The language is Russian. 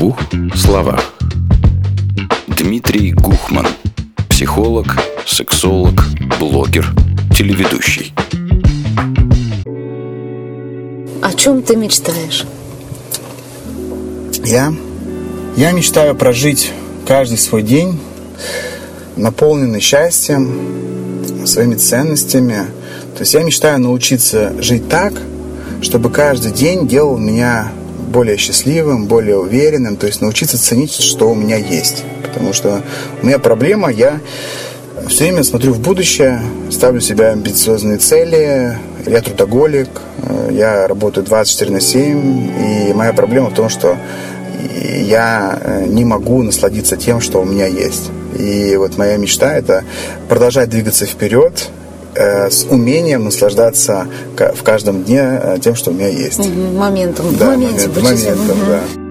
двух словах. Дмитрий Гухман. Психолог, сексолог, блогер, телеведущий. О чем ты мечтаешь? Я мечтаю прожить каждый свой день наполненный счастьем, своими ценностями. То есть я мечтаю научиться жить так, чтобы каждый день делал меня более счастливым, более уверенным. То есть научиться ценить, что у меня есть. Потому что у меня проблема, я все время смотрю в будущее, ставлю себе амбициозные цели. Я трудоголик, я работаю 24/7. И моя проблема в том, что я не могу насладиться тем, что у меня есть. И вот моя мечта – это продолжать двигаться вперед с умением наслаждаться в каждом дне тем, что у меня есть. Моментом. Да, моментом, да.